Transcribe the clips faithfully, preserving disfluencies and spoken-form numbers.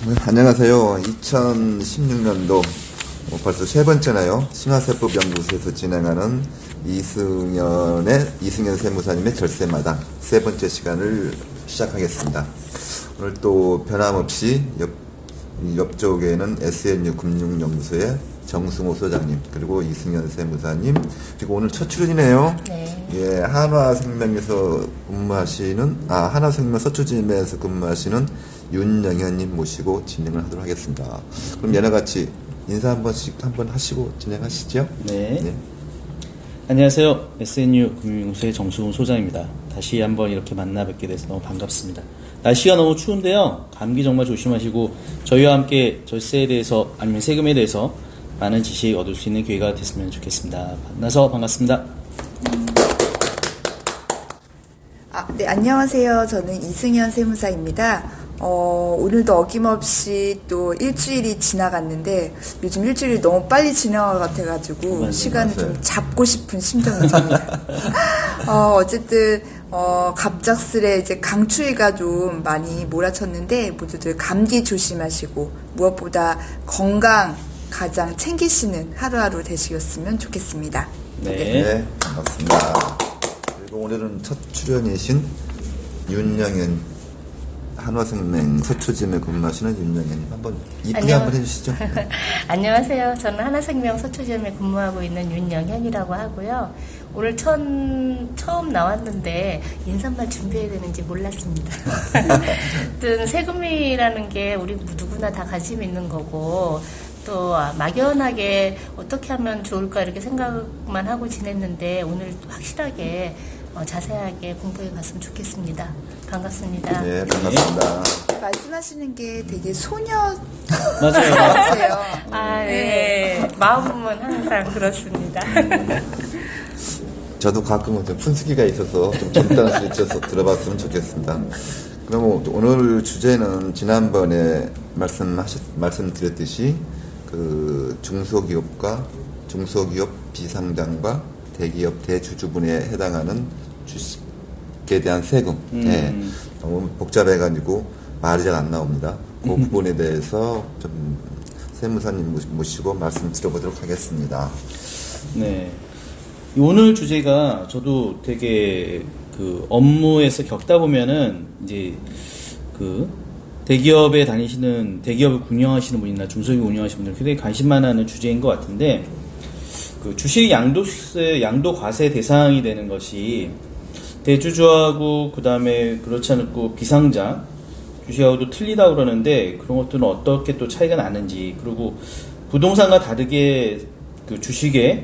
네, 안녕하세요. 이천십육 년도 벌써 세 번째나요? 신화세법연구소에서 진행하는 이승연의 이승연 세무사님의 절세마당 세 번째 시간을 시작하겠습니다. 오늘 또 변함없이 옆, 옆쪽에는 에스엔유 금융연구소의 정승호 소장님, 그리고 이승연 세무사님, 그리고 오늘 첫 출연이네요. 네. 예, 한화생명에서 근무하시는, 아, 한화생명 서초지점에서 근무하시는 윤영현님 모시고 진행을 하도록 하겠습니다. 그럼 얘네 같이 인사 한 번씩 한번 하시고 진행하시죠. 네. 네. 안녕하세요. 에스엔유 금융연구소의 정승호 소장입니다. 다시 한번 이렇게 만나 뵙게 돼서 너무 반갑습니다. 날씨가 너무 추운데요. 감기 정말 조심하시고 저희와 함께 절세에 대해서 아니면 세금에 대해서 많은 지식 얻을 수 있는 기회가 됐으면 좋겠습니다. 만나서 반갑습니다. 아, 네, 안녕하세요. 저는 이승연 세무사입니다. 어, 오늘도 어김없이 또 일주일이 지나갔는데 요즘 일주일이 너무 빨리 지나간 것 같아가지고 맞아요, 시간을 맞아요. 좀 잡고 싶은 심정이 듭니다. 어, 어쨌든 어, 갑작스레 이제 강추위가 좀 많이 몰아쳤는데 모두들 감기 조심하시고 무엇보다 건강 가장 챙기시는 하루하루 되시겠으면 좋겠습니다. 네. 네, 반갑습니다. 그리고 오늘은 첫 출연이신 윤영현 한화생명 서초지점에 근무하시는 윤영현님 한번 이쁘게 안녕. 한번 해주시죠. 네. 안녕하세요. 저는 하나생명 서초지점에 근무하고 있는 윤영현이라고 하고요. 오늘 처음, 처음 나왔는데 인사말 준비해야 되는지 몰랐습니다. 하여튼 세금이라는 게 우리 누구나 다 관심 있는 거고 또 막연하게 어떻게 하면 좋을까 이렇게 생각만 하고 지냈는데 오늘 확실하게 어, 자세하게 공부해 갔으면 좋겠습니다. 반갑습니다. 네, 반갑습니다. 말씀하시는 게 되게 소녀 맞아요. 같으세요. 아, 네. 마음은 항상 그렇습니다. 저도 가끔은 좀 푼수기가 있어서 좀 젊다는 소리 들어서 들어봤으면 좋겠습니다. 그럼 오늘 주제는 지난번에 말씀하셨, 말씀드렸듯이 그 중소기업과 중소기업 비상장과 대기업 대주주분에 해당하는 주식에 대한 세금. 음. 네. 너무 복잡해가지고 말이 잘 안 나옵니다. 그 부분에 대해서 좀 세무사님 모시고 말씀 드려보도록 하겠습니다. 네. 오늘 주제가 저도 되게 그 업무에서 겪다 보면은 이제 그 대기업에 다니시는 대기업을 운영하시는 분이나 중소기업 운영하시는 분들 굉장히 관심만 하는 주제인 것 같은데 그 주식 양도세 양도 과세 대상이 되는 것이 대주주하고 그 다음에 그렇지 않고 비상장 주식하고도 틀리다고 그러는데 그런 것들은 어떻게 또 차이가 나는지 그리고 부동산과 다르게 그 주식의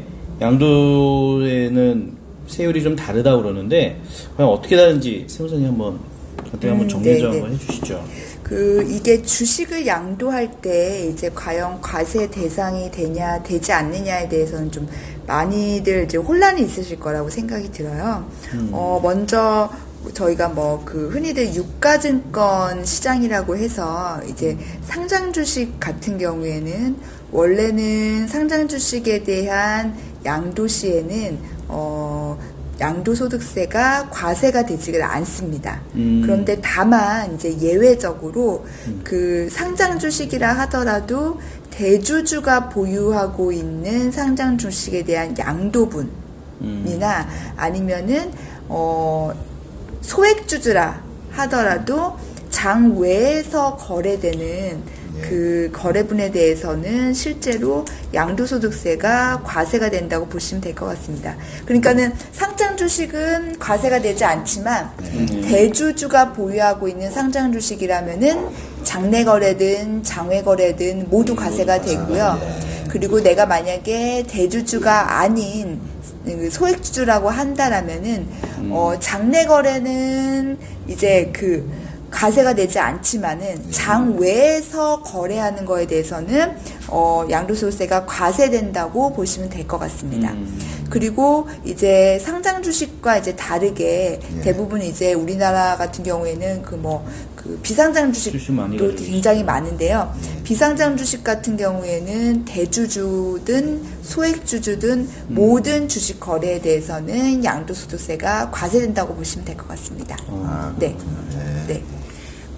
양도에는 세율이 좀 다르다고 그러는데 과연 어떻게 다른지 세무사님 한번 어떻게 한번 정리 좀 네, 한번 네. 해주시죠. 그 이게 주식을 양도할 때 이제 과연 과세 대상이 되냐 되지 않느냐에 대해서는 좀 많이들 이제 혼란이 있으실 거라고 생각이 들어요. 음. 어 먼저 저희가 뭐 그 흔히들 유가증권 시장이라고 해서 이제 상장 주식 같은 경우에는 원래는 상장 주식에 대한 양도 시에는 어 양도소득세가 과세가 되지가 않습니다. 음. 그런데 다만 이제 예외적으로 음. 그 상장 주식이라 하더라도 대주주가 보유하고 있는 상장 주식에 대한 양도분이나 음. 아니면은 어 소액주주라 하더라도 장 외에서 거래되는 그 거래분에 대해서는 실제로 양도소득세가 과세가 된다고 보시면 될 것 같습니다. 그러니까는 상장 주식은 과세가 되지 않지만 음. 대주주가 보유하고 있는 상장 주식이라면은 장내 거래든 장외 거래든 모두 과세가 되고요. 그리고 내가 만약에 대주주가 아닌 소액주주라고 한다라면은 어 장내 거래는 이제 그 과세가 되지 않지만은 장 외에서 거래하는 거에 대해서는 어 양도소득세가 과세된다고 보시면 될 것 같습니다. 음. 그리고 이제 상장 주식과 이제 다르게 예. 대부분 이제 우리나라 같은 경우에는 그 뭐 그 비상장 주식 많이 주식도 가지고 굉장히 많은데요. 비상장 주식 같은 경우에는 대주주든 소액주주든 음. 모든 주식 거래에 대해서는 양도소득세가 과세된다고 보시면 될 것 같습니다. 어. 네. 네.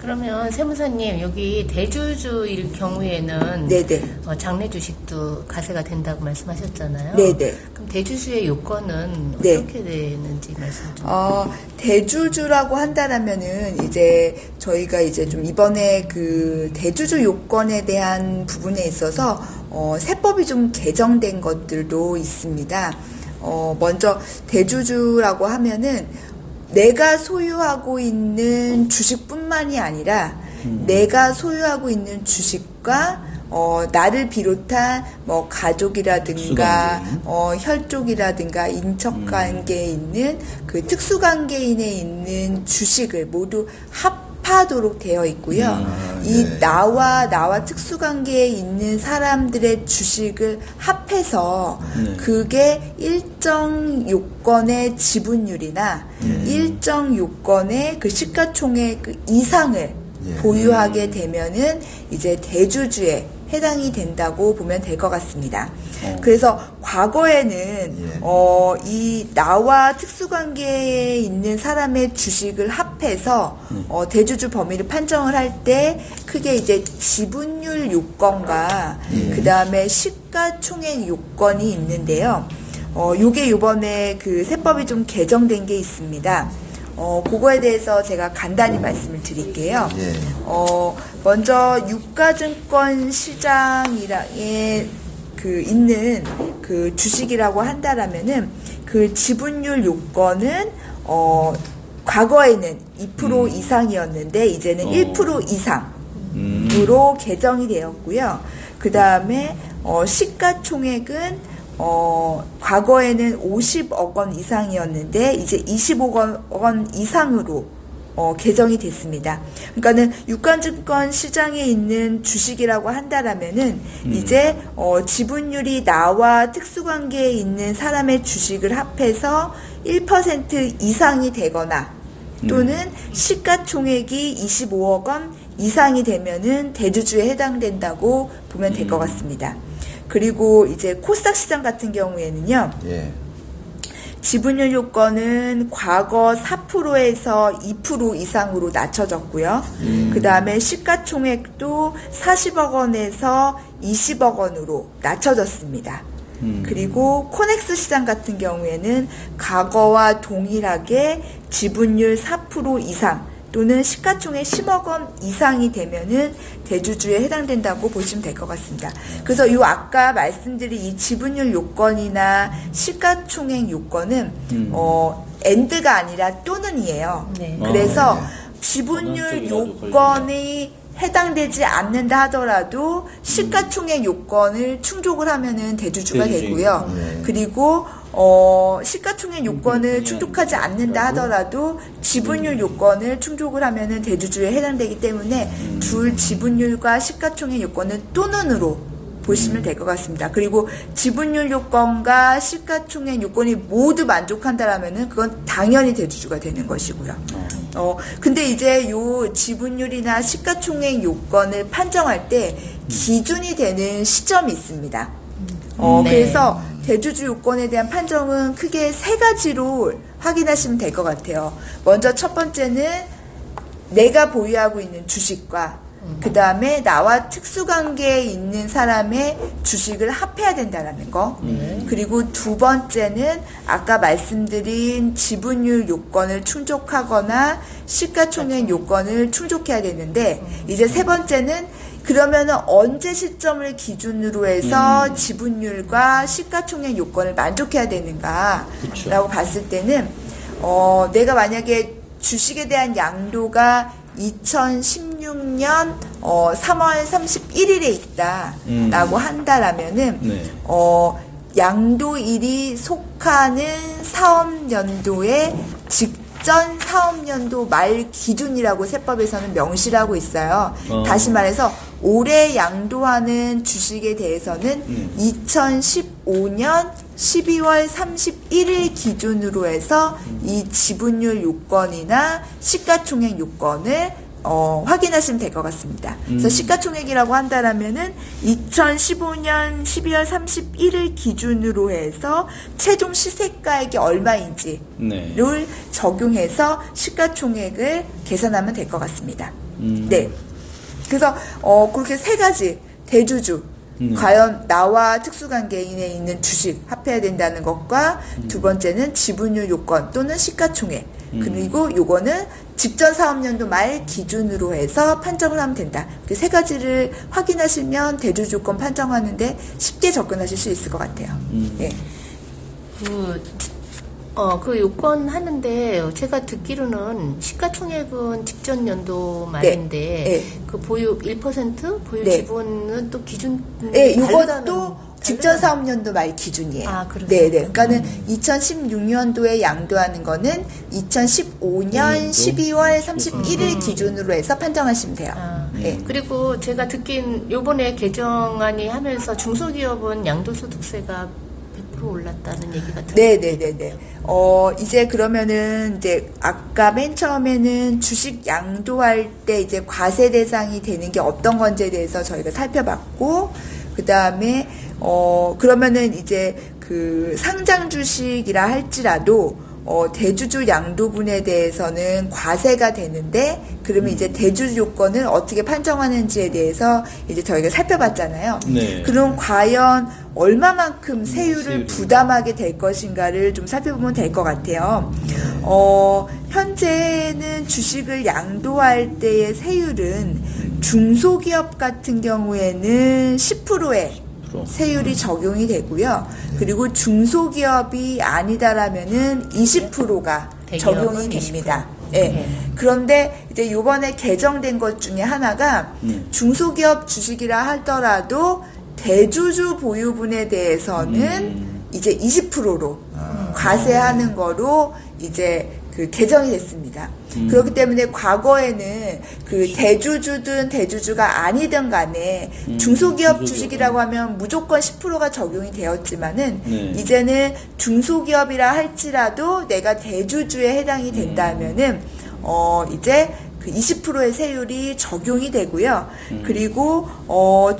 그러면 세무사님 여기 대주주일 경우에는 네네. 어, 장내 주식도 과세가 된다고 말씀하셨잖아요. 네네. 그럼 대주주의 요건은 네. 어떻게 되는지 말씀 좀. 어, 대주주라고 한다라면은 이제 저희가 이제 좀 이번에 그 대주주 요건에 대한 부분에 있어서 어, 세법이 좀 개정된 것들도 있습니다. 어, 먼저 대주주라고 하면은 내가 소유하고 있는 주식뿐만이 아니라 음. 내가 소유하고 있는 주식과 어, 나를 비롯한 뭐 가족이라든가 어, 혈족이라든가 인척관계에 음. 있는 그 특수관계인에 있는 주식을 모두 합하도록 되어 있고요. 아, 이 네. 나와 나와 특수관계에 있는 사람들의 주식을 합해서 네. 그게 일정 요건의 지분율이나 네. 일정 요건의 그 시가총액 그 이상을 네. 보유하게 되면은 이제 대주주에 해당이 된다고 보면 될 것 같습니다. 어. 그래서 과거에는 예. 어, 이 나와 특수관계에 있는 사람의 주식을 합해서 음. 어, 대주주 범위를 판정을 할 때 크게 이제 지분율 요건과 예. 그 다음에 시가총액 요건이 있는데요. 어, 요게 요번에 그 세법이 좀 개정된 게 있습니다. 어, 그거에 대해서 제가 간단히 말씀을 드릴게요. 예. 어, 먼저 유가증권 시장에 그 있는 그 주식이라고 한다라면은 그 지분율 요건은 어, 과거에는 이 퍼센트 음. 이상이었는데 이제는 어. 일 퍼센트 이상으로 음. 개정이 되었고요. 그 다음에 어, 시가총액은 어, 과거에는 오십억 원 이상이었는데 이제 이십억 원 이상으로 어, 개정이 됐습니다. 그러니까는 유가증권 시장에 있는 주식이라고 한다라면은 음. 이제 어, 지분율이 나와 특수관계에 있는 사람의 주식을 합해서 일 퍼센트 이상이 되거나 또는 음. 시가총액이 이십오억 원 이상이 되면은 대주주에 해당된다고 보면 될 것 같습니다. 그리고 이제 코스닥 시장 같은 경우에는요. 예. 지분율 요건은 과거 사 퍼센트에서 이 퍼센트 이상으로 낮춰졌고요. 음. 그 다음에 시가총액도 사십억 원에서 이십억 원으로 낮춰졌습니다. 음. 그리고 코넥스 시장 같은 경우에는 과거와 동일하게 지분율 사 퍼센트 이상 또는 시가총액 십억 원 이상이 되면은 대주주에 해당된다고 보시면 될 것 같습니다. 그래서 이 아까 말씀드린 이 지분율 요건이나 시가총액 요건은 음. 어 엔드가 아니라 또는이에요. 네. 그래서 아, 네. 지분율 요건이 해당되지 않는다 하더라도 시가총액 요건을 충족을 하면은 대주주가 대주주. 되고요. 네. 그리고 어, 시가총액 요건을 충족하지 않는다 하더라도 지분율 요건을 충족을 하면은 대주주에 해당되기 때문에 둘 지분율과 시가총액 요건은 또는으로 보시면 될 것 같습니다. 그리고 지분율 요건과 시가총액 요건이 모두 만족한다라면은 그건 당연히 대주주가 되는 것이고요. 어, 근데 이제 요 지분율이나 시가총액 요건을 판정할 때 기준이 되는 시점이 있습니다. 어, 네. 그래서 대주주 요건에 대한 판정은 크게 세 가지로 확인하시면 될 것 같아요. 먼저 첫 번째는 내가 보유하고 있는 주식과 그 다음에 나와 특수관계에 있는 사람의 주식을 합해야 된다는 거. 네. 그리고 두 번째는 아까 말씀드린 지분율 요건을 충족하거나 시가총액 요건을 충족해야 되는데 이제 세 번째는 그러면은 언제 시점을 기준으로 해서 음. 지분율과 시가총액 요건을 만족해야 되는가라고 그쵸. 봤을 때는 어, 내가 만약에 주식에 대한 양도가 이천십육 년 어, 삼월 삼십일일에 있다라고 음. 한다라면은 네. 어, 양도일이 속하는 사업연도에 직전 사업연도 말 기준이라고 세법에서는 명시하고 있어요. 어. 다시 말해서 올해 양도하는 주식에 대해서는 음. 이천십오 년 십이월 삼십일일 기준으로 해서 음. 이 지분율 요건이나 시가총액 요건을 어, 확인하시면 될 것 같습니다. 음. 그래서 시가총액이라고 한다라면은 이천십오 년 십이월 삼십일일 기준으로 해서 최종 시세가액이 얼마인지를 네. 적용해서 시가총액을 계산하면 될 것 같습니다. 음. 네. 그래서 어 그렇게 세 가지 대주주 음. 과연 나와 특수관계인에 있는 주식 합해야 된다는 것과 음. 두 번째는 지분율 요건 또는 시가총액 음. 그리고 요거는 직전 사업년도 말 기준으로 해서 판정을 하면 된다. 그 세 가지를 확인하시면 대주주 요건 판정하는데 쉽게 접근하실 수 있을 것 같아요. 음. 예. 그, 어, 그 요건 하는데 제가 듣기로는 시가총액은 직전 연도 말인데 네. 그 보유 일 퍼센트 보유 네. 지분은 또 기준 예, 다르다는- 이것도 직전 사업년도 말 기준이에요. 아, 그렇습니까? 네, 네. 그러니까는 이천십육 년도에 양도하는 거는 이천십오 년 십이월 삼십일 일 기준으로 해서 판정하시면 돼요. 아, 네. 그리고 제가 듣긴 요번에 개정안이 하면서 중소기업은 양도소득세가 백 퍼센트 올랐다는 얘기가 들어요. 네, 네, 네, 네. 어, 이제 그러면은 이제 아까 맨 처음에는 주식 양도할 때 이제 과세 대상이 되는 게 어떤 건지에 대해서 저희가 살펴봤고, 그 다음에 어, 그러면은 이제 그 상장 주식이라 할지라도 어, 대주주 양도분에 대해서는 과세가 되는데, 그러면 이제 대주주 요건을 어떻게 판정하는지에 대해서 이제 저희가 살펴봤잖아요. 네. 그럼 과연 얼마만큼 세율을 세율이. 부담하게 될 것인가를 좀 살펴보면 될 것 같아요. 어, 현재는 주식을 양도할 때의 세율은 중소기업 같은 경우에는 십 퍼센트의 세율이 적용이 되고요. 그리고 중소기업이 아니다라면은 이십 퍼센트가 적용이 됩니다. 예. 네. 그런데 이제 요번에 개정된 것 중에 하나가 음. 중소기업 주식이라 하더라도 대주주 보유분에 대해서는 음. 이제 이십 퍼센트로 과세하는 거로 이제 그 개정이 됐습니다. 음. 그렇기 때문에 과거에는 그 대주주든 대주주가 아니든 간에 음, 중소기업 중소기업. 주식이라고 하면 무조건 십 퍼센트가 적용이 되었지만은 네. 이제는 중소기업이라 할지라도 내가 대주주에 해당이 된다면은 어 이제 그 이십 퍼센트의 세율이 적용이 되고요. 음. 그리고 어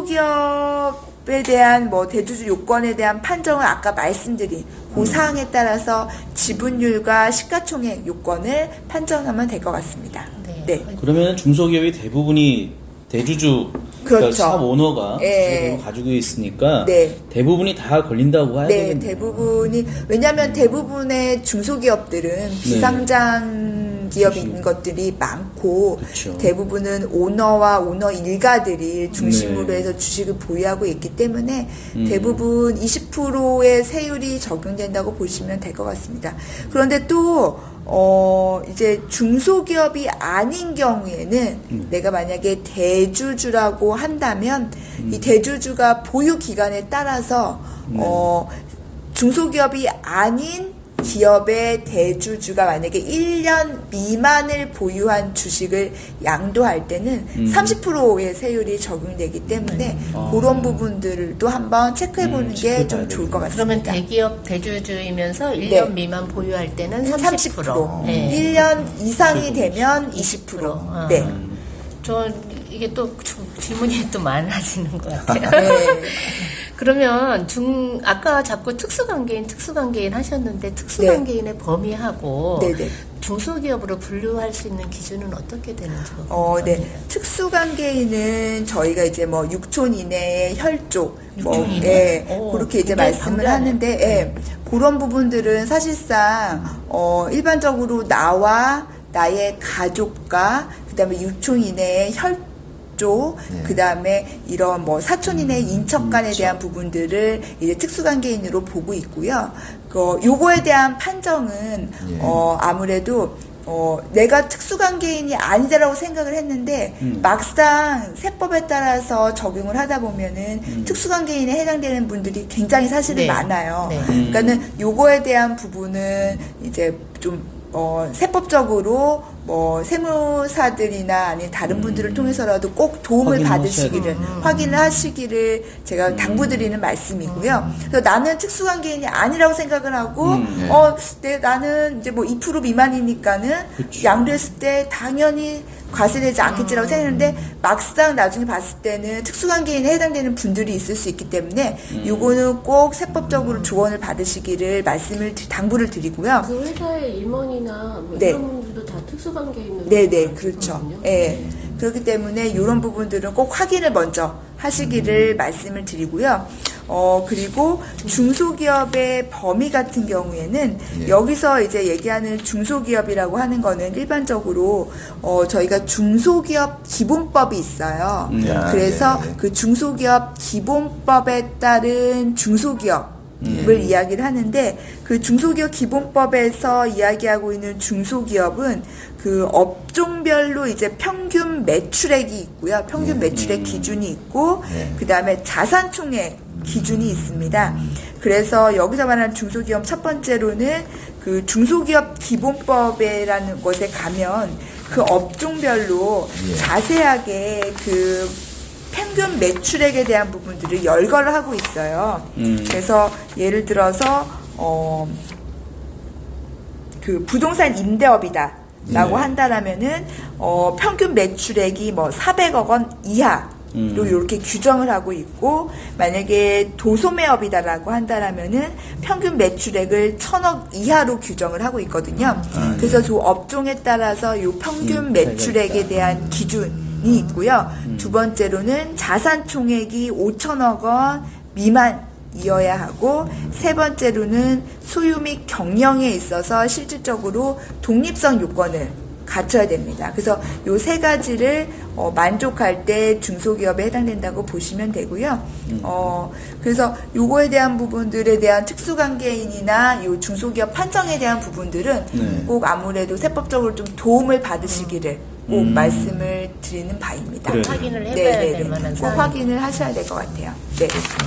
중소기업에 대한 뭐 대주주 요건에 대한 판정을 아까 말씀드린 그 음. 사항에 따라서 지분율과 시가총액 요건을 판정하면 될 것 같습니다. 네. 네. 그러면 중소기업이 대부분이 대주주, 그러니까 그렇죠. 사업 오너가 예. 대부분 가지고 있으니까 네. 대부분이 다 걸린다고 해야 네, 되겠네요. 대부분이 왜냐하면 대부분의 중소기업들은 비상장 기업인 것들이 많고 그쵸. 대부분은 오너와 오너 일가들이 중심으로 네. 해서 주식을 보유하고 있기 때문에 음. 대부분 이십 퍼센트의 세율이 적용된다고 보시면 될 것 같습니다. 그런데 또 어, 이제 중소기업이 아닌 경우에는 음. 내가 만약에 대주주라고 한다면 이 대주주가 보유 기간에 따라서 네. 어, 중소기업이 아닌 기업의 대주주가 만약에 일 년 미만을 보유한 주식을 양도할 때는 음. 삼십 퍼센트의 세율이 적용되기 때문에 아. 그런 부분들도 한번 체크해 보는 음, 게 체크해 좀 봐야 좋을 것 되겠네요. 그러면 같습니다. 대기업 대주주이면서 일 년 네. 미만 보유할 때는 삼십 삼십 퍼센트. 퍼센트. 네. 일 년 이상이 되면 이십 퍼센트. 아. 네. 저 이게 또 주- 질문이 또 많아지는 것 같아요. 네. 그러면 중 아까 자꾸 특수관계인 특수관계인 하셨는데 특수관계인의 범위하고 네네. 중소기업으로 분류할 수 있는 기준은 어떻게 되는지 어, 네. 궁금합니다. 특수관계인은 저희가 이제 뭐 육촌 이내의 혈족, 뭐, 육촌 이내? 예, 오, 그렇게 이제 굉장히 말씀을 방대하네. 하는데, 예, 그런 부분들은 사실상, 어, 일반적으로 나와 나의 가족과, 그 다음에 육촌 이내의 혈족, 네. 그 다음에 이런 뭐 사촌 이내의 인척간에 대한 부분들을 이제 특수관계인으로 보고 있고요. 그, 요거에 대한 판정은, 예. 어, 아무래도 어, 내가 특수관계인이 아니다라고 생각을 했는데, 음. 막상 세법에 따라서 적용을 하다 보면은, 음. 특수관계인에 해당되는 분들이 굉장히 사실은 네. 많아요. 많아요. 네. 그러니까는 요거에 대한 부분은 이제 좀, 어, 세법적으로 뭐 세무사들이나 아니면 다른 분들을 통해서라도 꼭 도움을 확인을 받으시기를 하셔야 확인을 하시기를 제가 당부드리는 말씀이고요. 그래서 나는 특수관계인이 아니라고 생각을 하고 음, 네. 어, 네, 나는 이제 뭐 이 퍼센트 미만이니까는 그쵸. 양도했을 때 당연히 과세되지 않겠지라고 생각했는데 막상 나중에 봤을 때는 특수관계인에 해당되는 분들이 있을 수 있기 때문에 요거는 꼭 세법적으로 조언을 받으시기를 말씀을 드- 당부를 드리고요. 그 회사의 임원이나 뭐 네. 이런 분들도 다 특수관계 있는 네네, 그렇죠. 예. 그렇기 때문에 이런 부분들은 꼭 확인을 먼저 하시기를 음. 말씀을 드리고요. 어, 그리고 중소기업의 범위 같은 경우에는 예. 여기서 이제 얘기하는 중소기업이라고 하는 거는 일반적으로 어, 저희가 중소기업 기본법이 있어요. 음. 그래서 예. 그 중소기업 기본법에 따른 중소기업 을 예. 이야기를 하는데 그 중소기업 기본법에서 이야기하고 있는 중소기업은 그 업종별로 이제 평균 매출액이 있고요. 평균 예. 매출액 기준이 있고 예. 그 다음에 자산총액 기준이 있습니다. 그래서 여기서 말하는 중소기업 첫 번째로는 그 중소기업 기본법이라는 곳에 가면 그 업종별로 예. 자세하게 그 평균 매출액에 대한 부분들을 열거를 하고 있어요. 음. 그래서 예를 들어서 어, 그 부동산 임대업이다 라고 네. 한다라면은 어, 평균 매출액이 뭐 사백억 원 이하로 음. 이렇게 규정을 하고 있고, 만약에 도소매업이다라고 한다라면은 평균 매출액을 천억 이하로 규정을 하고 있거든요. 아, 그래서 네. 그 업종에 따라서 이 평균 음, 매출액에 대한 기준 이 있고요. 음. 두 번째로는 자산 총액이 오천억 원 미만이어야 하고, 세 번째로는 소유 및 경영에 있어서 실질적으로 독립성 요건을 갖춰야 됩니다. 그래서 요 세 가지를 어, 만족할 때 중소기업에 해당된다고 보시면 되고요. 음. 어, 그래서 요거에 대한 부분들에 대한 특수관계인이나 요 중소기업 판정에 대한 부분들은 네. 꼭 아무래도 세법적으로 좀 도움을 받으시기를 꼭 음. 말씀을 드리는 바입니다. 그래. 확인을 해봐야 될 만한 꼭 확인을 하셔야 될 것 같아요. 네.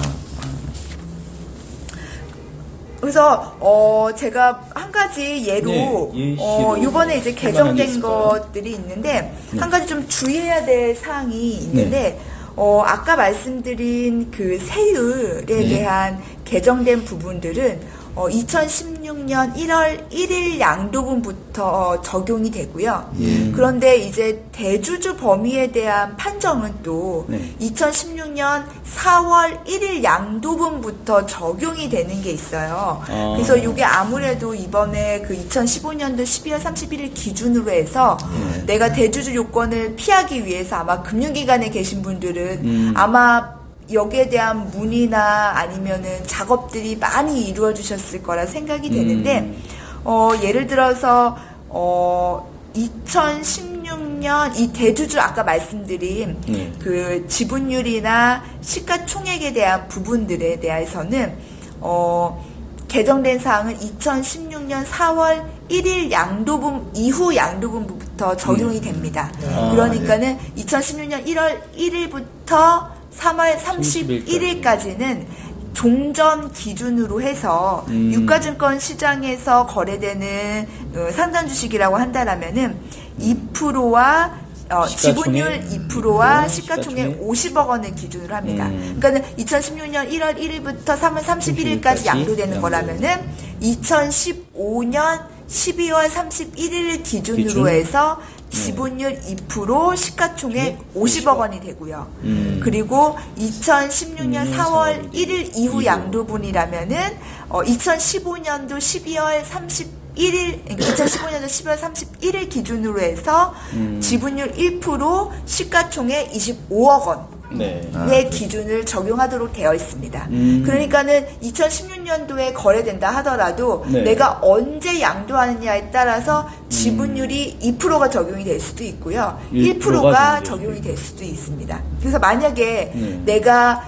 그래서 어 제가 한 가지 예로 네, 어 이번에 이제 개정된 것들이 있는데 네. 한 가지 좀 주의해야 될 사항이 있는데 네. 어 아까 말씀드린 그 세율에 네. 대한 개정된 부분들은 어, 이천십육 년 일월 일일 양도분부터 적용이 되고요. 예. 그런데 이제 대주주 범위에 대한 판정은 또 네. 이천십육 년 사월 일일 양도분부터 적용이 되는 게 있어요. 아. 그래서 이게 아무래도 이번에 그 이천십오 년도 십이월 삼십일일 기준으로 해서 예. 내가 대주주 요건을 피하기 위해서 아마 금융기관에 계신 분들은 음. 아마 여기에 대한 문의나 아니면은 작업들이 많이 이루어지셨을 거라 생각이 되는데, 음. 어, 예를 들어서, 어, 이천십육 년 이 대주주 아까 말씀드린 네. 그 지분율이나 시가총액에 대한 부분들에 대해서는, 어, 개정된 사항은 이천십육 년 사월 일일 양도분 이후 양도분부터 적용이 됩니다. 아, 그러니까는 네. 이천십육 년 일월 일일부터 삼월 삼십일일까지는 종전 기준으로 해서 음. 유가증권 시장에서 거래되는 어, 상장 주식이라고 한다라면은 이 퍼센트와 어, 지분율 이 퍼센트와 음. 시가총액 오십억 원을 기준으로 합니다. 음. 그러니까 이천십육 년 일월 일일부터 삼월 삼십일일까지 양도되는 거라면은 이천십오 년 십이월 삼십일일 기준으로 기준? 해서 지분율 이 퍼센트, 시가총액 오십억 원이 되고요. 음. 그리고 이천십육 년 사월 일일 이후 양도분이라면은 어, 이천십오 년도 십이월 삼십일일, 이천십오 년도 십이월 삼십일일 기준으로 해서 음. 지분율 일 퍼센트, 시가총액 이십오억 원. 네. 의 아, 기준을 적용하도록 되어 있습니다. 음. 그러니까는 이천십육 년도에 거래된다 하더라도 네. 내가 언제 양도하느냐에 따라서 지분율이 음. 이 퍼센트가 적용이 될 수도 있고요. 일 퍼센트가 적용이 될 수도 있습니다. 그래서 만약에 네. 내가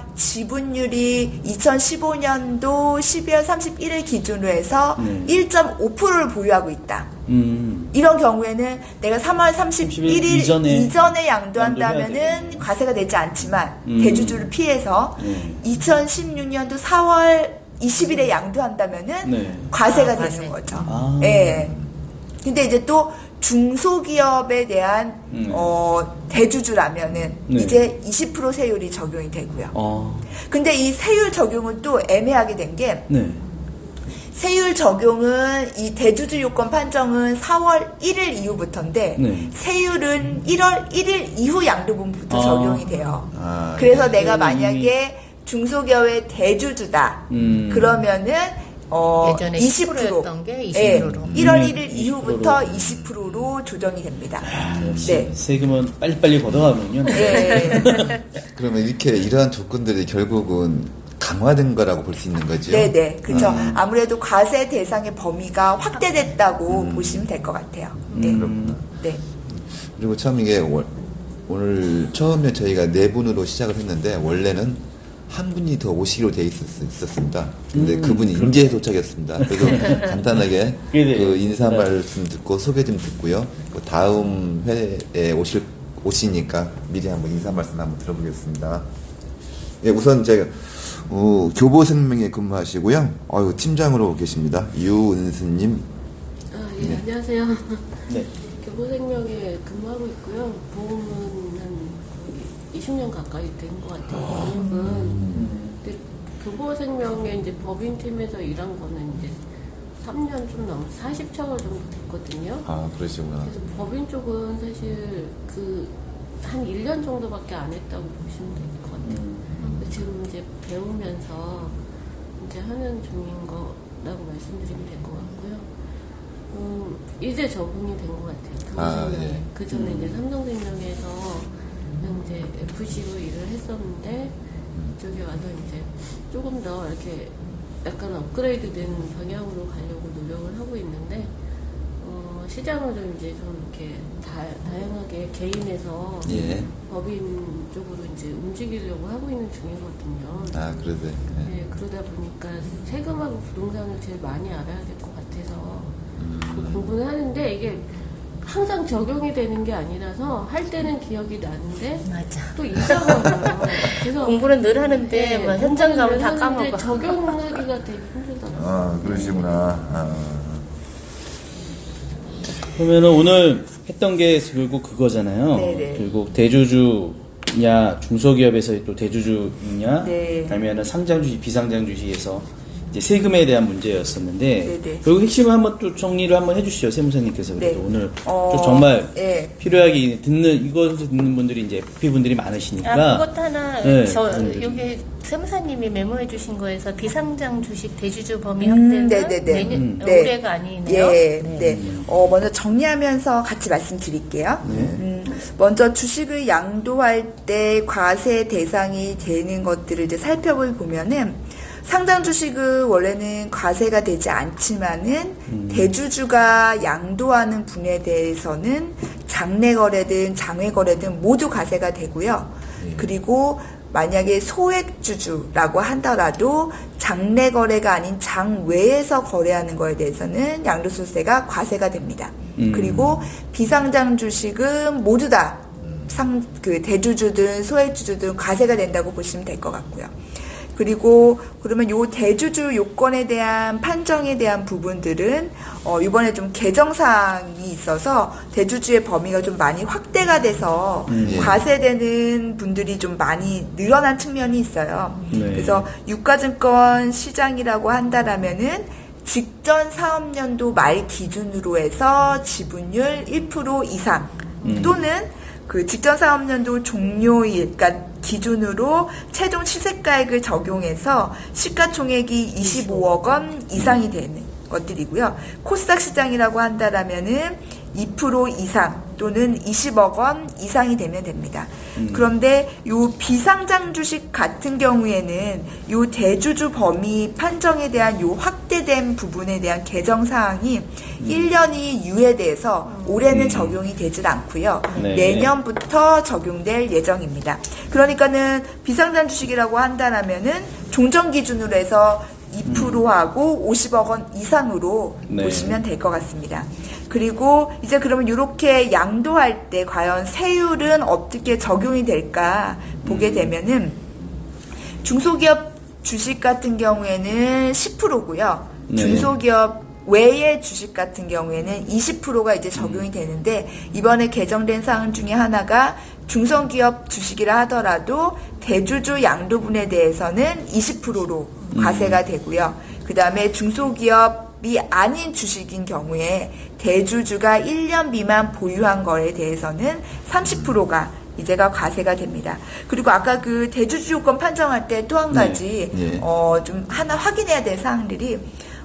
지분율이 이천십오 년도 십이월 삼십일일 기준으로 해서 네. 일 점 오 퍼센트를 보유하고 있다. 음. 이런 경우에는 내가 삼월 삼십일일 이전에, 이전에 양도한다면은 과세가 되지 않지만 음. 대주주를 피해서 네. 이천십육 년도 사월 이십일에 양도한다면은 네. 과세가 아, 되는 과세. 거죠. 아. 네. 근데 이제 또 중소기업에 대한 음. 어, 대주주라면은 네. 이제 이십 퍼센트 세율이 적용이 되고요. 아. 근데 이 세율 적용은 또 애매하게 된 게 네. 세율 적용은 이 대주주 요건 판정은 사월 일일 이후부터인데 네. 세율은 일월 일일 이후 양도분부터 아. 적용이 돼요. 아, 그래서 네. 내가 만약에 중소기업의 대주주다. 음. 그러면은 어, 예전에 이십 십 퍼센트. 퍼센트였던 게 이십 예, 퍼센트로. 일월 음, 일일 이후부터 이십 이십 퍼센트로 조정이 됩니다. 역시 네. 세금은 빨리빨리 걷어가면요. 네. 그러면 이렇게 이러한 조건들이 결국은 강화된 거라고 볼 수 있는 거죠? 네네. 그렇죠. 음. 아무래도 과세 대상의 범위가 확대됐다고 보시면 될 것 같아요. 네. 그렇구나. 네. 그리고 참 이게 월- 오늘 처음에 저희가 네 분으로 시작을 했는데 원래는 한 분이 더 오시기로 돼 있었, 있었습니다. 근데 음, 그분이 이제 도착했습니다. 그래서 간단하게 네네. 그 인사 네. 말씀 듣고 소개 좀 듣고요. 그 다음 회에 오실 오시니까 미리 한번 인사 말씀 한번 들어보겠습니다. 예, 우선 제가 어, 교보생명에 근무하시고요. 어유 팀장으로 계십니다. 유은수님. 아, 예, 안녕하세요. 네. 교보생명에 근무하고 있고요. 보험은 한 거의 이십 년 가까이 된 것 같아요. 경력은. 근데 교보생명에 이제 법인팀에서 일한 거는 이제 삼 년 좀 넘, 사십 차월 정도 됐거든요. 아, 그러시구나. 그래서 법인 쪽은 사실 그 한 일 년 정도밖에 안 했다고 보시면 될 것 같아요. 근데 지금 이제 배우면서 이제 하는 중인 거라고 말씀드리면 될 것 같고요. 음, 이제 적응이 된 것 같아요. 아, 교보생명에. 예. 그 전에 이제 삼성생명에서 이제 에프씨로 일을 했었는데 이쪽에 와서 이제 조금 더 이렇게 약간 업그레이드 된 방향으로 가려고 노력을 하고 있는데 어, 시장을 좀 이제 좀 이렇게 다, 다양하게 개인에서 예. 법인 쪽으로 이제 움직이려고 하고 있는 중이거든요. 아, 그러세요. 예. 네, 그러다 보니까 세금하고 부동산을 제일 많이 알아야 될 것 같아서 그 공부는 하는데 이게 항상 적용이 되는 게 아니라서 할 때는 기억이 나는데 맞아. 또 잊어버려요. 그래서 공부는 늘 하는데 네, 뭐 현장 가면 다 공부는 하는데 까먹어. 적용하기가 되게 힘들더라고요. 아, 그러시구나. 아. 그러면은 오늘 했던 게 결국 그거잖아요. 네네. 결국 대주주냐 중소기업에서의 또 대주주냐 네. 아니면은 상장 주식 비상장 주식에서 이제 세금에 대한 문제였었는데 네네. 결국 핵심을 한번 또 정리를 한번 해주시죠 세무사님께서. 그래도 네. 오늘 어, 좀 정말 예. 필요하게 듣는 이것을 듣는 분들이 이제 에프피 분들이 많으시니까. 아, 그것 하나, 네, 저, 그분들이. 여기 세무사님이 메모해 주신 거에서 비상장 주식 대주주 범위 음, 확대는 네네네. 내년, 음. 네. 올해가 아니네요. 예, 네. 어, 먼저 정리하면서 같이 말씀드릴게요. 음, 먼저 주식을 양도할 때 과세 대상이 되는 것들을 이제 살펴보면은 상장 주식은 원래는 과세가 되지 않지만은 음. 대주주가 양도하는 분에 대해서는 장내 거래든 장외 거래든 모두 과세가 되고요. 그리고 만약에 소액주주라고 하더라도 장내 거래가 아닌 장외에서 거래하는 거에 대해서는 양도소득세가 과세가 됩니다. 음. 그리고 비상장 주식은 모두 다 상, 그 대주주든 소액주주든 과세가 된다고 보시면 될 것 같고요. 그리고 그러면 요 대주주 요건에 대한 판정에 대한 부분들은 어 이번에 좀 개정 사항이 있어서 대주주의 범위가 좀 많이 확대가 돼서 음. 예. 과세되는 분들이 좀 많이 늘어난 측면이 있어요. 네. 그래서 유가증권 시장이라고 한다라면은 직전 사업년도 말 기준으로 해서 지분율 일 퍼센트 이상 음. 또는 그 직전 사업년도 종료일, 그러니까 기준으로 최종 시세가액을 적용해서 시가총액이 이십오억 원 이상이 되는 것들이고요. 코스닥 시장이라고 한다라면은 이 퍼센트 이상 또는 이십억 원 이상이 되면 됩니다. 음. 그런데 요 비상장 주식 같은 경우에는 요 대주주 범위 판정에 대한 요 확대된 부분에 대한 개정 사항이 음. 일 년이 유예돼서 올해는 음. 적용이 되질 않고요. 네. 내년부터 적용될 예정입니다. 그러니까는 비상장 주식이라고 한다라면은 종전 기준으로 해서 이 퍼센트하고 오십억 원 이상으로 네. 보시면 될 것 같습니다. 그리고 이제 그러면 이렇게 양도할 때 과연 세율은 어떻게 적용이 될까 보게 되면은 중소기업 주식 같은 경우에는 십 퍼센트고요. 네. 중소기업 외의 주식 같은 경우에는 이십 퍼센트가 이제 적용이 되는데 이번에 개정된 사항 중에 하나가 중소기업 주식이라 하더라도 대주주 양도분에 대해서는 이십 퍼센트로 과세가 되고요. 그 다음에 중소기업이 아닌 주식인 경우에 대주주가 일 년 미만 보유한 거에 대해서는 삼십 퍼센트가 이제가 과세가 됩니다. 그리고 아까 그 대주주 요건 판정할 때 또 한 가지 네. 네. 어, 좀 하나 확인해야 될 사항들이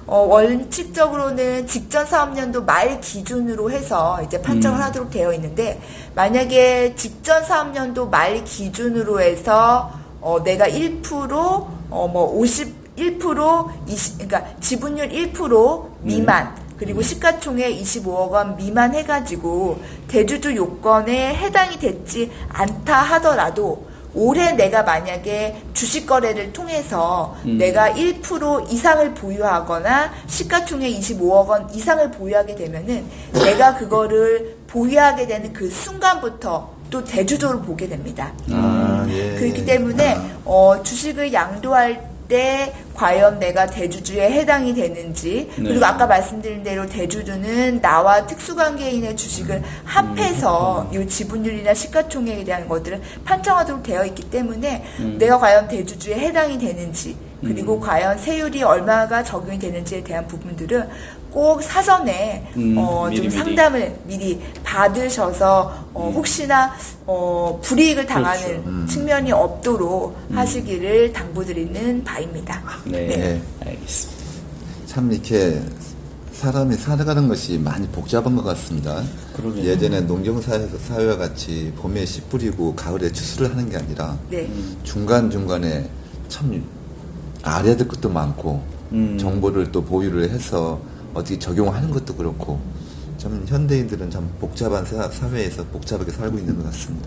어, 원칙적으로는 직전 사업년도 말 기준으로 해서 이제 판정을 음. 하도록 되어 있는데, 만약에 직전 사업년도 말 기준으로 해서 어, 내가 일 퍼센트 어, 뭐 오십일 퍼센트 이십, 그러니까 지분율 일 퍼센트 미만, 그리고 시가총액 이십오억 원 미만 해가지고 대주주 요건에 해당이 됐지 않다 하더라도, 올해 내가 만약에 주식 거래를 통해서 음. 내가 일 퍼센트 이상을 보유하거나 시가총액 이십오억 원 이상을 보유하게 되면은 내가 그거를 보유하게 되는 그 순간부터 또 대주주로 보게 됩니다. 아, 예. 그렇기 때문에 어, 주식을 양도할 때 과연 내가 대주주에 해당이 되는지, 네. 그리고 아까 말씀드린 대로 대주주는 나와 특수관계인의 주식을 합해서 이 지분율이나 시가총액에 대한 것들을 판정하도록 되어 있기 때문에 음. 내가 과연 대주주에 해당이 되는지, 그리고 음. 과연 세율이 얼마가 적용이 되는지에 대한 부분들은 꼭 사전에 음, 어, 좀 미리, 미리. 상담을 미리 받으셔서 어, 음. 혹시나 어, 불이익을 당하는 그렇죠. 음. 측면이 없도록 음. 하시기를 당부드리는 바입니다. 네, 네. 알겠습니다. 참 이렇게 사람이 살아가는 것이 많이 복잡한 것 같습니다. 그러게요. 예전에 농경사회에서 사회와 같이 봄에 씨 뿌리고 가을에 추수를 하는 게 아니라 네. 음. 중간중간에 참 알아야 될 것도 많고 음. 정보를 또 보유를 해서 어떻게 적용하는 것도 그렇고, 참 현대인들은 참 복잡한 사, 사회에서 복잡하게 살고 있는 것 같습니다.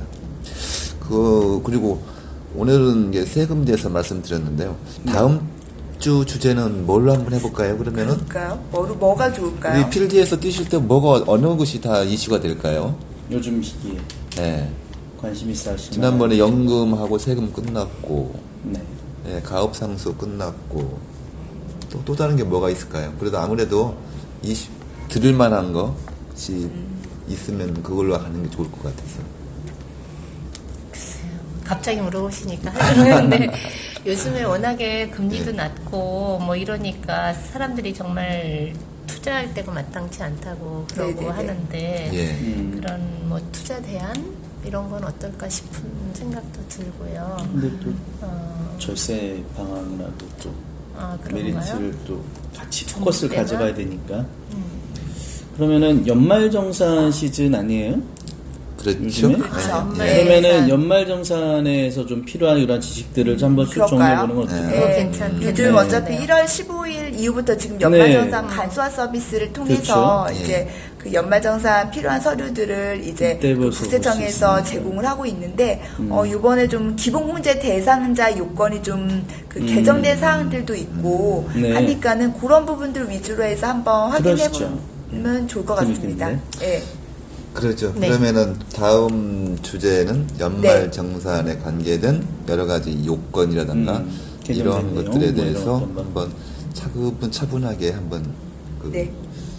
그 그리고 오늘은 이게 세금에 대해서 말씀드렸는데요. 다음 주 주제는 뭘로 한번 해볼까요? 그러면은 그럴까요? 뭐로, 뭐가 좋을까요? 우리 필드에서 뛰실 때 뭐가 어느 것이 다 이슈가 될까요? 요즘 시기에 네. 관심 있어 하시는 지난번에 연금하고 세금 끝났고, 네. 네, 가업상수 끝났고, 또, 또 다른 게 뭐가 있을까요? 그래도 아무래도 이슈, 들을 만한 것이 음. 있으면 그걸로 하는 게 좋을 것 같아서. 갑자기 물어보시니까 하는데 요즘에 워낙에 금리도 낮고 뭐 이러니까 사람들이 정말 투자할 때가 마땅치 않다고 그러고 네네네. 하는데 예. 음. 그런 뭐 투자 대안 이런 건 어떨까 싶은 생각도 들고요. 근데 또 어, 절세 방안이라도 또 아, 그런가요? 메리트를 또 같이 포커스를 때나? 가져가야 되니까. 음. 그러면은 연말정산 시즌 아니에요? 그렇죠. 요즘에? 그렇죠. 네. 네. 그러면은 연말정산에서 좀 필요한 이런 지식들을 좀 한번 쭉 그럴까요? 정리해보는 건 어떨까요? 네. 그거 괜찮겠네요. 요즘 네. 어차피 일월 십오일 이후부터 지금 연말정산 간소화 서비스를 통해서 그렇죠. 이제 예. 그 연말정산 필요한 서류들을 이제 그 이때부터 볼수 국세청에서 있습니다. 제공을 하고 있는데 음. 어 이번에 좀 기본공제 대상자 요건이 좀 그 음. 개정된 사항들도 있고 네. 하니까는 그런 부분들 위주로 해서 한번 확인해 그러시죠. 보면 좋을 것 같습니다. 재밌겠는데? 예. 그렇죠. 네. 그러면은 다음 주제는 연말 정산에 관계된 여러 가지 요건이라든가 음, 이런 개정된 것들에 내용, 뭐 대해서 이런 것도 한번 차분 차분하게 한번 그 네.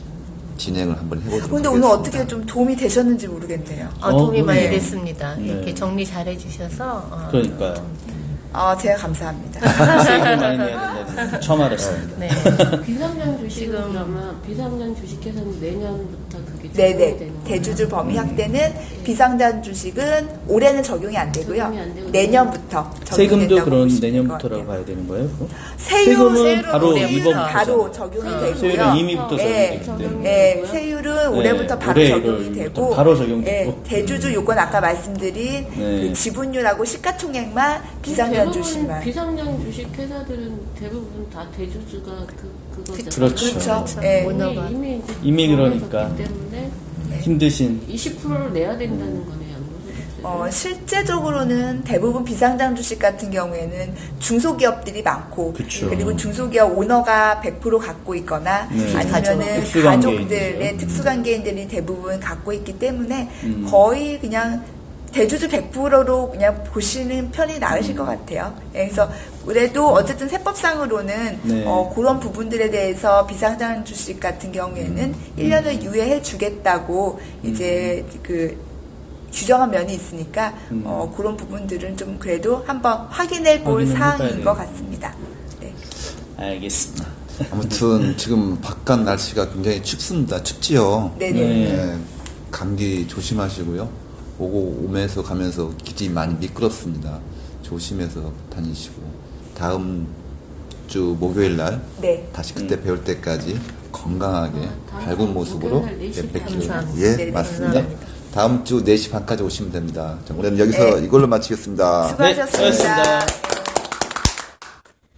진행을 한번 해보도록 근데 하겠습니다. 오늘 어떻게 좀 도움이 되셨는지 모르겠네요. 아, 어, 도움이 많이 그러네요. 됐습니다. 네. 이렇게 정리 잘 해주셔서 어, 그러니까요. 아, 제가 감사합니다. 세금 많이 내야 된다는 처음 알았습니다. 네. 비상장 주식은 지금- 그러면 비상장 주식회사는 내년부터 그게 적용이 네네. 되는 거예요? 대주주 범위 확대는 비상장 주식은 올해는 적용이 안 되고요. 적용이 안 되고 내년부터 적용이 세금도 된다고 그런 보시면 내년부터라고 될것 같아요. 봐야 되는 거예요? 그럼? 세율, 세금은 세율은 바로 올해부터 이번부터 바로 잖아요. 적용이 아, 되고요. 세율은 이미부터 예. 적용이 되기 예, 때문에. 세율은 올해부터 네, 바로 올해 적용이 일월부터 되고, 바로 적용되고. 예, 대주주 요건 아까 말씀드린 네. 그 지분율하고 시가총액만 비상장 대부분 주식만. 비상장 주식 회사들은 대부분 다 대주주가 그 그거죠. 그렇죠. 그렇죠. 그렇죠. 예. 이미, 오너가. 이미 이제 이미 정해졌기 그러니까. 때문에 힘드신 이십 퍼센트를 내야 된다는 거네요. 양도소득세. 어, 실제적으로는 대부분 비상장 주식 같은 경우에는 중소기업들이 많고, 그쵸. 그리고 중소기업 오너가 백 퍼센트 갖고 있거나 네. 아니면은 특수관계인이죠. 가족들의 특수관계인들이 대부분 갖고 있기 때문에 음. 거의 그냥 대주주 백 퍼센트로 그냥 보시는 편이 나으실 것 같아요. 예, 그래서 그래도 어쨌든 세법상으로는 네. 어, 그런 부분들에 대해서 비상장 주식 같은 경우에는 음. 일 년을 유예해 주겠다고 이제 그 규정한 면이 있으니까 음. 어, 그런 부분들은 좀 그래도 한번 확인해 볼 확인을 해봐야 사항인 것 되겠네요. 같습니다. 네. 알겠습니다. 아무튼 지금 바깥 날씨가 굉장히 춥습니다. 춥지요. 네네. 네. 네, 감기 조심하시고요. 오고 오면서 가면서 길이 많이 미끄럽습니다. 조심해서 다니시고 다음 주 목요일 날 네. 다시 그때 배울 때까지 건강하게 다음 밝은 주 모습으로 목요일 날 네 시 예, 뵙기를. 감사합니다. 예, 네, 맞습니다. 감사합니다. 다음 주 네 시 반까지 오시면 됩니다. 자, 오늘 여기서 네. 이걸로 마치겠습니다. 수고하셨습니다. 네, 수고하셨습니다.